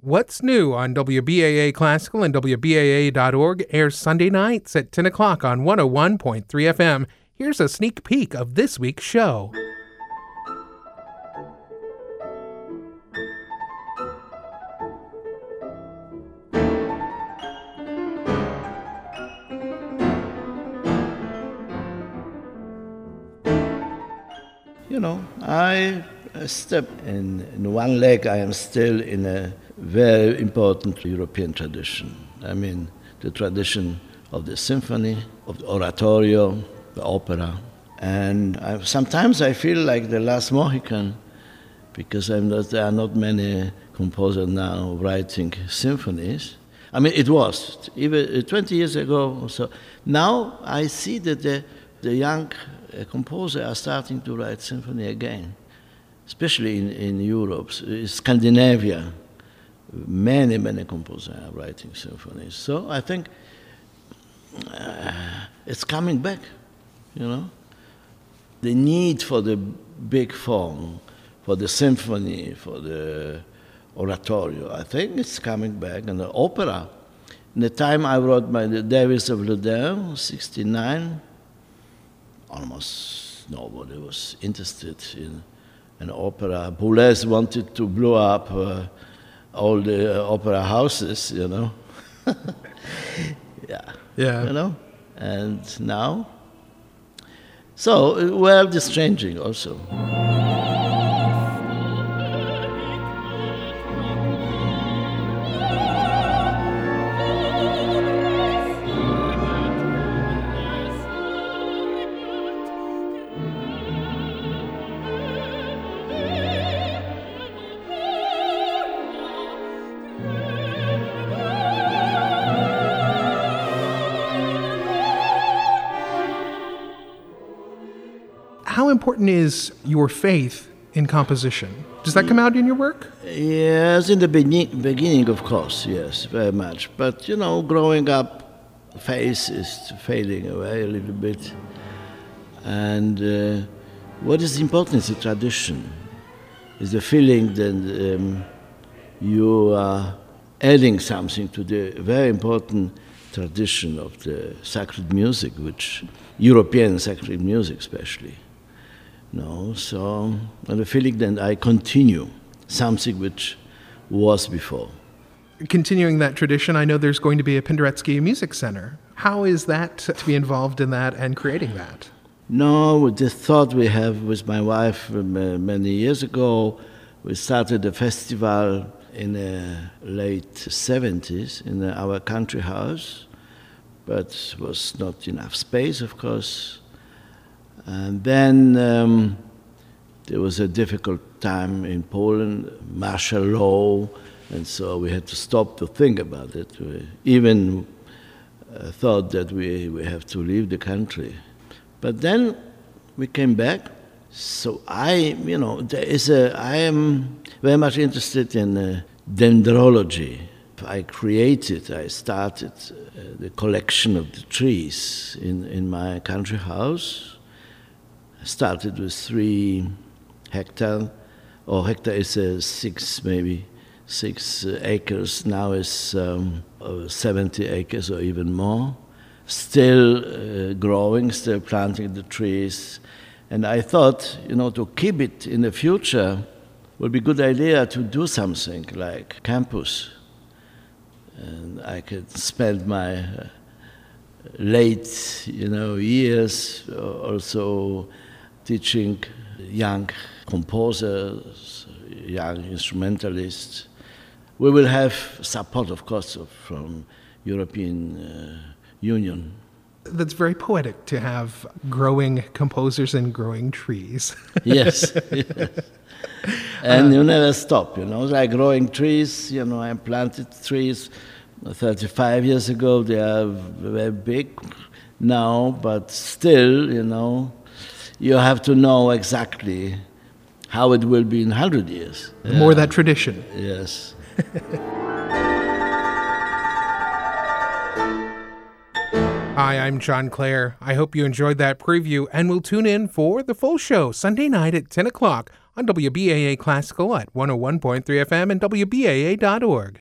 What's New on WBAA Classical and WBAA.org airs Sunday nights at 10 o'clock on 101.3 FM. Here's a sneak peek of this week's show. I step in one leg. I am still in a very important European tradition. I mean, the tradition of the symphony, of the oratorio, the opera. And sometimes I feel like the last Mohican, because there are not many composers now writing symphonies. I mean, it was, even 20 years ago or so. Now I see that the young composers are starting to write symphony again, especially in Europe, Scandinavia. Many composers are writing symphonies. So I think it's coming back, The need for the big form, for the symphony, for the oratorio, I think it's coming back. And the opera, in the time I wrote the Davis of Lodin, 1969, almost nobody was interested in an opera. Boulez wanted to blow up all the opera houses, Yeah. And now, so world is changing also. How important is your faith in composition? Does that come out in your work? Yes, in the beginning, of course, yes, very much. But, growing up, faith is fading away a little bit. And what is important is the tradition, is the feeling that you are adding something to the very important tradition of the sacred music, which European sacred music especially. And the feeling that I continue something which was before. Continuing that tradition, I know there's going to be a Penderecki Music Center. How is that to be involved in that and creating that? No, the thought we have with my wife many years ago, we started a festival in the late 70s in our country house, but was not enough space, of course. And then there was a difficult time in Poland, martial law, and so we had to stop to think about it. We even thought that we have to leave the country. But then we came back. So I am very much interested in dendrology. I started the collection of the trees in my country house. I started with 3 hectares, or hectare is 6 acres. Now it's 70 acres or even more. Still growing, still planting the trees. And I thought, to keep it in the future would be a good idea to do something like campus. And I could spend my late, years also teaching young composers, young instrumentalists. We will have support, of course, from European Union. That's very poetic to have growing composers and growing trees. Yes. And you never stop, like growing trees. I planted trees 35 years ago. They are very big now, but still, you have to know exactly how it will be in 100 years. More that tradition. Yes. Hi, I'm John Clare. I hope you enjoyed that preview and will tune in for the full show Sunday night at 10 o'clock on WBAA Classical at 101.3 FM and WBAA.org.